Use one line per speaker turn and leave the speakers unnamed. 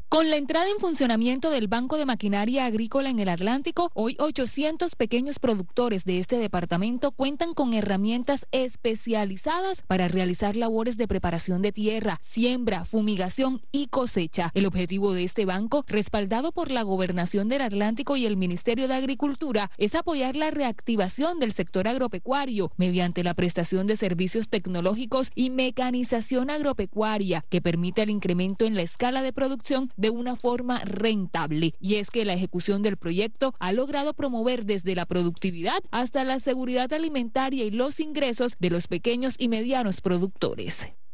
Con la entrada en funcionamiento del Banco de Maquinaria Agrícola en el Atlántico, hoy 800 pequeños productores de este departamento cuentan con herramientas especializadas para realizar labores de preparación de tierra, siembra, fumigación y cosecha. El objetivo de este banco, respaldado por la Gobernación del Atlántico y el Ministerio de Agricultura, es apoyar la reactivación del sector agropecuario mediante la prestación de servicios tecnológicos y mecanización agropecuaria que permite el incremento en la escala de producción de una forma rentable. Y es que la ejecución del proyecto ha logrado promover desde la productividad hasta la seguridad alimentaria y los ingresos de los pequeños y medianos productores.